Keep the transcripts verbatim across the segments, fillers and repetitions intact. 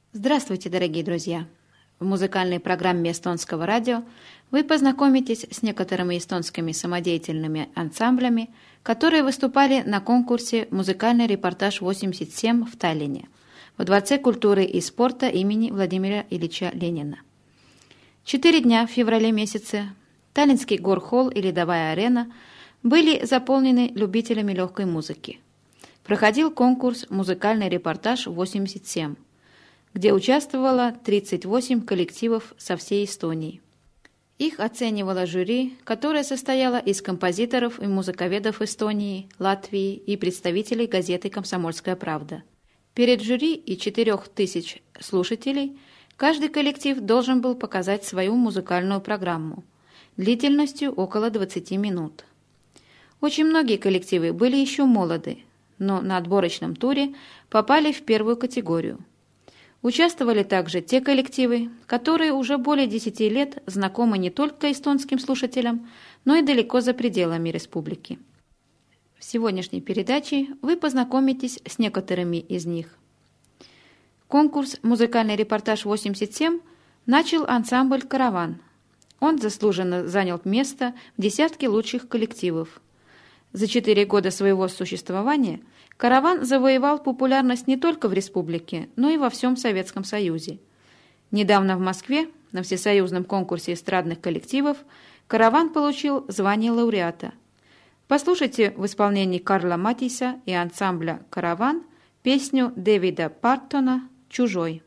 Здравствуйте, дорогие друзья! В музыкальной программе эстонского радио вы познакомитесь с некоторыми эстонскими самодеятельными ансамблями, которые выступали на конкурсе «Музыкальный репортаж восемьдесят семь» в Таллине, во Дворце культуры и спорта имени Владимира Ильича Ленина. Четыре дня в феврале месяце Таллинский горхолл и ледовая арена были заполнены любителями легкой музыки. Проходил конкурс «Музыкальный репортаж восемьдесят семь», где участвовало тридцать восемь коллективов со всей Эстонии. Их оценивало жюри, которое состояло из композиторов и музыковедов Эстонии, Латвии и представителей газеты «Комсомольская правда». Перед жюри и четырех тысяч слушателей каждый коллектив должен был показать свою музыкальную программу длительностью около двадцати минут. Очень многие коллективы были еще молоды, но на отборочном туре попали в первую категорию. Участвовали также те коллективы, которые уже более десяти лет знакомы не только эстонским слушателям, но и далеко за пределами республики. В сегодняшней передаче вы познакомитесь с некоторыми из них. Конкурс «Музыкальный репортаж восемьдесят семь» начал ансамбль «Караван». Он заслуженно занял место в десятке лучших коллективов. За четыре года своего существования «Караван» завоевал популярность не только в республике, но и во всем Советском Союзе. Недавно в Москве на всесоюзном конкурсе эстрадных коллективов «Караван» получил звание лауреата. Послушайте в исполнении Карла Матиса и ансамбля «Караван» песню Дэвида Партона «Чужой».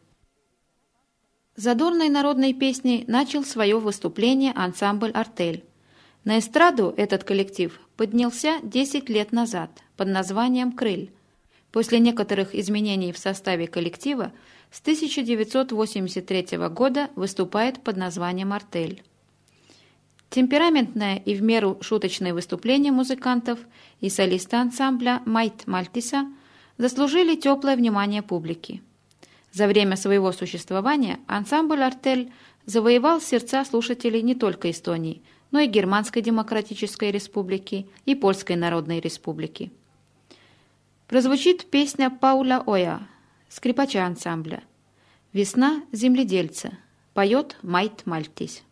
Задорной народной песней начал свое выступление ансамбль «Артель». На эстраду этот коллектив поднялся десять лет назад под названием «Крыль». После некоторых изменений в составе коллектива с тысяча девятьсот восемьдесят третьего года выступает под названием «Артель». Темпераментное и в меру шуточное выступление музыкантов и солиста ансамбля Майт Мальтиса заслужили теплое внимание публики. За время своего существования ансамбль «Артель» завоевал сердца слушателей не только Эстонии, но и Германской Демократической Республики и Польской Народной Республики. Прозвучит песня Пауля Оя, скрипача ансамбля. «Весна земледельца», поет Майт Мальтис.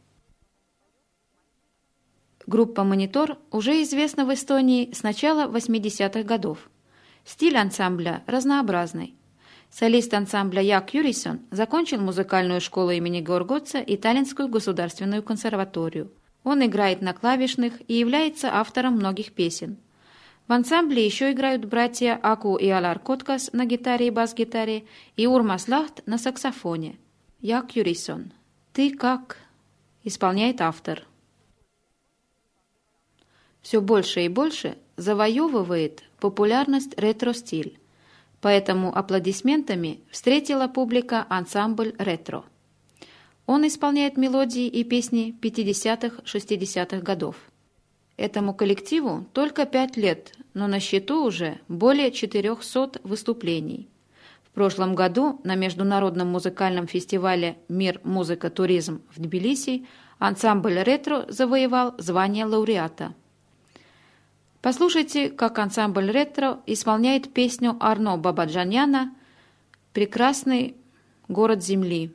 Группа «Монитор» уже известна в Эстонии с начала восьмидесятых годов. Стиль ансамбля разнообразный. Солист ансамбля Як Юрисон закончил музыкальную школу имени Горготца и Таллинскую государственную консерваторию. Он играет на клавишных и является автором многих песен. В ансамбле еще играют братья Аку и Алар Коткас на гитаре и бас-гитаре и Урмас Лахт на саксофоне. Як Юрисон. «Ты как?» исполняет автор. Все больше и больше завоевывает популярность ретро-стиль, поэтому аплодисментами встретила публика ансамбль «Ретро». Он исполняет мелодии и песни пятидесятых-шестидесятых годов. Этому коллективу только пять лет, но на счету уже более четырехсот выступлений. В прошлом году на международном музыкальном фестивале «Мир, музыка, туризм» в Тбилиси ансамбль «Ретро» завоевал звание лауреата. Послушайте, как ансамбль «Ретро» исполняет песню Арно Бабаджаняна «Прекрасный город земли».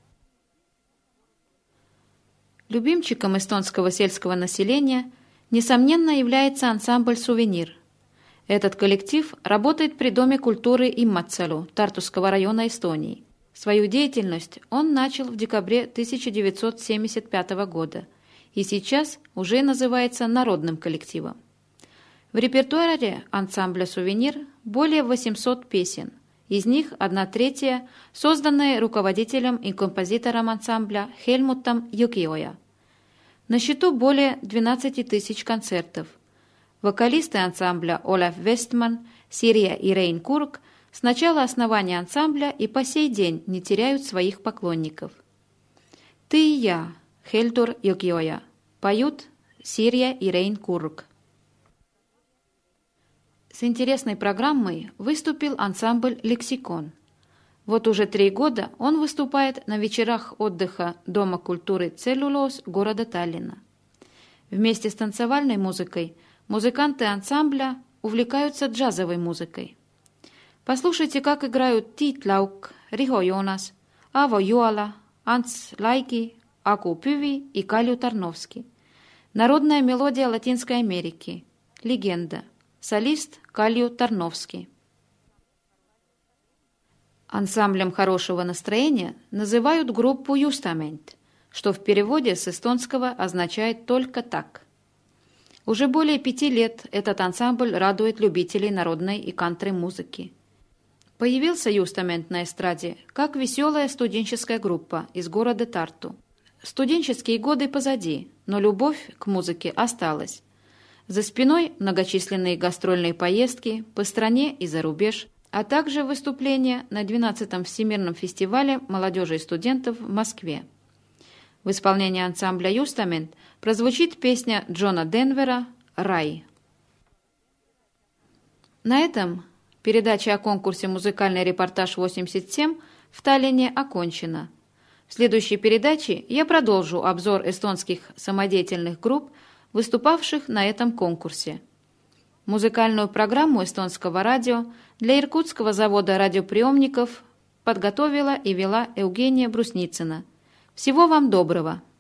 Любимчиком эстонского сельского населения, несомненно, является ансамбль «Сувенир». Этот коллектив работает при Доме культуры Имматсалу Тартусского района Эстонии. Свою деятельность он начал в декабре тысяча девятьсот семьдесят пятого года и сейчас уже называется народным коллективом. В репертуаре ансамбля «Сувенир» более восьмисот песен, из них одна третья, созданная руководителем и композитором ансамбля Хельмутом Юкиоя. На счету более двенадцати тысяч концертов. Вокалисты ансамбля Олаф Вестман, Сирия и Рейн Курк с начала основания ансамбля и по сей день не теряют своих поклонников. «Ты и я», Хельдур Юкиоя, поют Сирия и Рейн Курк. С интересной программой выступил ансамбль «Лексикон». Вот уже три года он выступает на вечерах отдыха Дома культуры «Целлюлоз» города Таллина. Вместе с танцевальной музыкой музыканты ансамбля увлекаются джазовой музыкой. Послушайте, как играют Тит Лаук, Рихо Йонас, Аво Юала, Анц Лайки, Аку Пюви и Калю Тарновски. Народная мелодия Латинской Америки. Легенда. Солист Калью Тарновски. Ансамблем хорошего настроения называют группу «Юстамент», что в переводе с эстонского означает «только так». Уже более пяти лет этот ансамбль радует любителей народной и кантри-музыки. Появился «Юстамент» на эстраде как веселая студенческая группа из города Тарту. Студенческие годы позади, но любовь к музыке осталась. За спиной многочисленные гастрольные поездки по стране и за рубеж, а также выступления на двенадцатом Всемирном фестивале молодежи и студентов в Москве. В исполнении ансамбля «Юстамент» прозвучит песня Джона Денвера «Рай». На этом передача о конкурсе «Музыкальный репортаж восемьдесят семь» в Таллине окончена. В следующей передаче я продолжу обзор эстонских самодеятельных групп, выступавших на этом конкурсе. Музыкальную программу эстонского радио для Иркутского завода радиоприемников подготовила и вела Евгения Брусницына. Всего вам доброго!